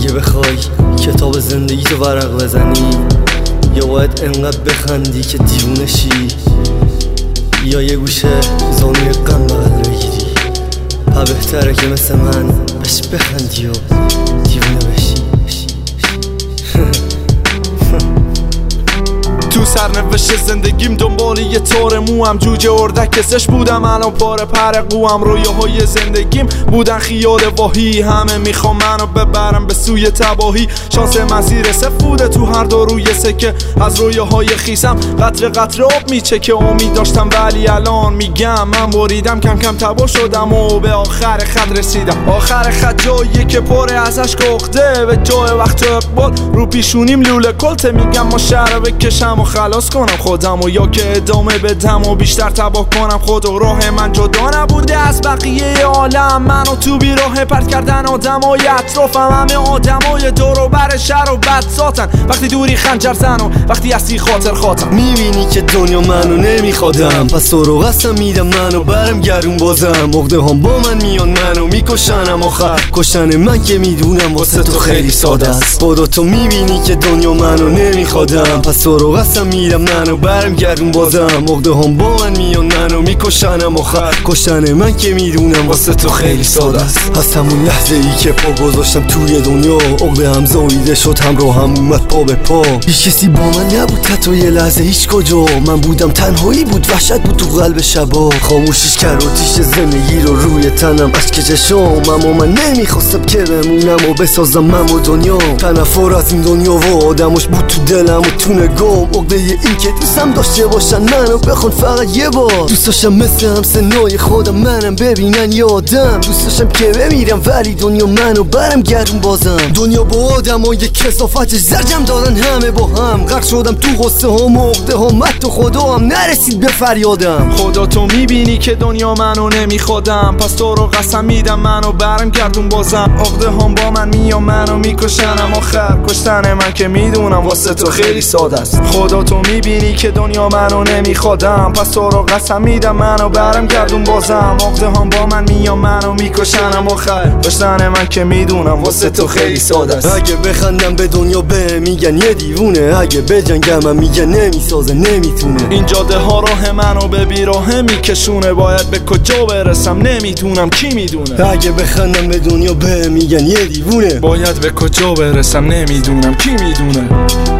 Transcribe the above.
اگه بخوای کتاب زندگی تو ورق بزنی، یا باید انقدر بخندی که دیوونه شی، یا یه گوشه زانوی غم بغل بگیری. بهتره که مثل من بهش بخندی و دیوونه بشی. تو سرنوشت زندگیم دنبال یه طور موام، جوجه اردک کسش بودم الان پاره پر قوام. رویاهای زندگیم بودن خیال واهی، همه میخوام منو ببرم به سوی تباهی. شانس مسیر سفوده تو هر دو روی سکه، از رویاهای خیسم قطره قطره آب میچکه. امید داشتم ولی الان میگم من بریدم، کم کم تباه شدم و به آخر خط رسیدم. آخر خط جاییه که پره ازش عقده، به جای وقت اقبال رو پیشونیم لوله کلته. میگم ما شهر بکشم و خلاص کنم خودم، و یا که ادامه بدم و بیشتر تباه کنم خود. و راه من جدا نبوده از بقیه عالم، منو تو بیراه پرت کردن آدمای اطرافم. همه آدمای دور و بر شهر و بد ساتن، وقتی دوری خنجر زن و وقتی هستی خاطر خاطر. میبینی که دنیا منو نمیخوادم، پس تو رو قسم میدم منو برم گرون بازم. عقده هم با من میان منو میکشنم، آخر کشتن من که میدونم واسه تو خیلی ساده است. خدا تو میبینی که دنیا منو نمیخوادم، پس تو رو قسم میدم منو برم گرون بازم. عقده هم با من میان منو میکشنم، آخر کشتن من که میدونم واسه تو خیلی ساده است. از همون لحظه ای که پا گذاشتم توی دنیا، عقده هم زاییده شد همراه هم اومد پا به پا. هیچ کسی با من نبود حتی یه لحظه هیچ کجا، من بودم تنهایی بود وحشت بود تو قلب شبا. خاموشیش کرد آتیش زندگی رو روی تنم، اشک چشام. اما من نمیخواستم که بمونم و بسازم من و دنیا. تنفر از این دنیا و آدمش بود تو دلم و تو نگام. عقده این که دوستم داشته باشن منو بخون فقط یه بار. دوست داشتم مثل همسنای خودم منم ببینن یه آدم. دوست داشتم که بمیرم ولی دنیا منو برم گرون بازم. دنیا با آدمای کثافتش زرجم دارن همه با هم. غرق شدم تو غصه هم و عقده هم، حتی خدا هم نرسید به فریادم. خدا تو میبینی که دنیا منو نمیخوادم، پس تو رو قسم میدم منو برم گردون بازم. عقده هم با من میام منو میکشنم، آخر کشتن من که میدونم واسه تو خیلی ساده است. خدا تو میبینی که دنیا منو نمیخوادم، پس تو رو قسم میدم منو برم گردون بازم. عقده هم با من میام منو میکشنم، آخر کشتن من که میدونم واسه تو خیلی ساده است. اگه بخندم به دنیا به میگن یه دیوونه، اگه بجنگم هم میگن نمیسازه نمیتونه. این جاده ها راه منو به بیراه میکشونه، باید به کجا برسم نمیدونم کی میدونه. اگه بخندم به دنیا به میگن یه دیوونه، باید به کجا برسم نمیدونم کی میدونه.